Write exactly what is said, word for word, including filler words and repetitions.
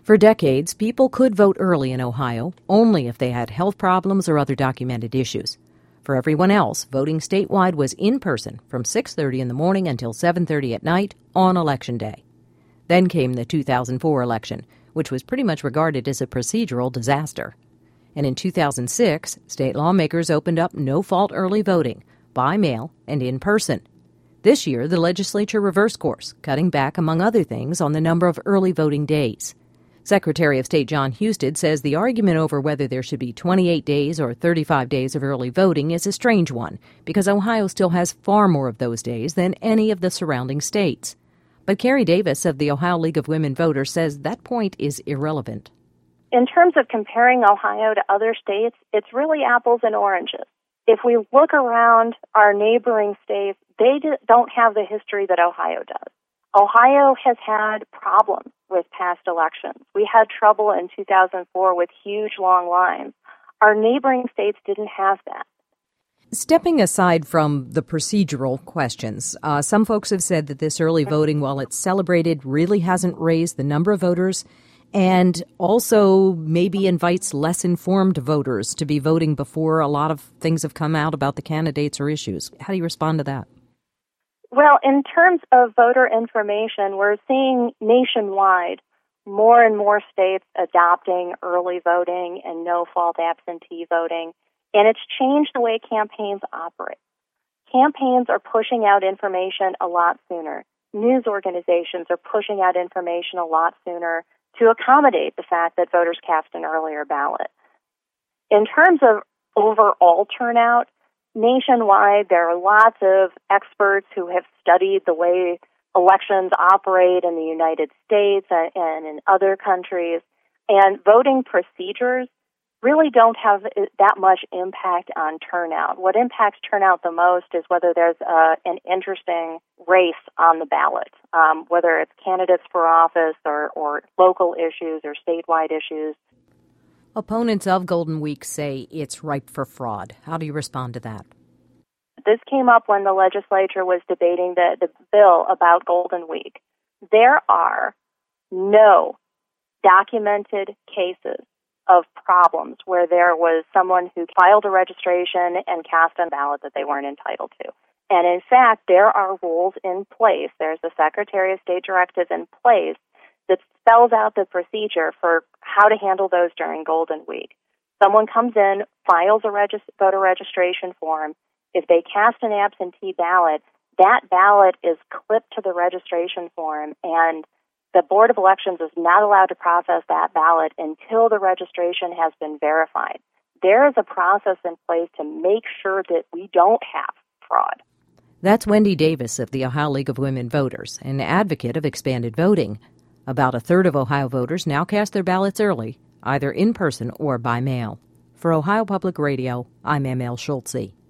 For decades, people could vote early in Ohio only if they had health problems or other documented issues. For everyone else, voting statewide was in person from six thirty in the morning until seven thirty at night on Election Day. Then came the two thousand four election, which was pretty much regarded as a procedural disaster. And in two thousand six, state lawmakers opened up no-fault early voting, by mail and in person. This year, the legislature reversed course, cutting back, among other things, on the number of early voting days. Secretary of State Jon Husted says the argument over whether there should be twenty-eight days or thirty-five days of early voting is a strange one, because Ohio still has far more of those days than any of the surrounding states. But Carrie Davis of the Ohio League of Women Voters says that point is irrelevant. In terms of comparing Ohio to other states, it's really apples and oranges. If we look around our neighboring states, they don't have the history that Ohio does. Ohio has had problems with past elections. We had trouble in two thousand four with huge long lines. Our neighboring states didn't have that. Stepping aside from the procedural questions, uh, some folks have said that this early voting, while it's celebrated, really hasn't raised the number of voters and also maybe invites less informed voters to be voting before a lot of things have come out about the candidates or issues. How do you respond to that? Well, in terms of voter information, we're seeing nationwide more and more states adopting early voting and no-fault absentee voting, and it's changed the way campaigns operate. Campaigns are pushing out information a lot sooner. News organizations are pushing out information a lot sooner to accommodate the fact that voters cast an earlier ballot. In terms of overall turnout, nationwide, there are lots of experts who have studied the way elections operate in the United States and in other countries, and voting procedures really don't have that much impact on turnout. What impacts turnout the most is whether there's a, an interesting race on the ballot, um, whether it's candidates for office or, or local issues or statewide issues. Opponents of Golden Week say it's ripe for fraud. How do you respond to that? This came up when the legislature was debating the, the bill about Golden Week. There are no documented cases of problems where there was someone who filed a registration and cast a ballot that they weren't entitled to. And in fact, there are rules in place. There's a Secretary of State directive in place that spells out the procedure for how to handle those during Golden Week. Someone comes in, files a regis- voter registration form. If they cast an absentee ballot, that ballot is clipped to the registration form, and the Board of Elections is not allowed to process that ballot until the registration has been verified. There is a process in place to make sure that we don't have fraud. That's Wendy Davis of the Ohio League of Women Voters, an advocate of expanded voting. About a third of Ohio voters now cast their ballots early, either in person or by mail. For Ohio Public Radio, I'm M L Schultze.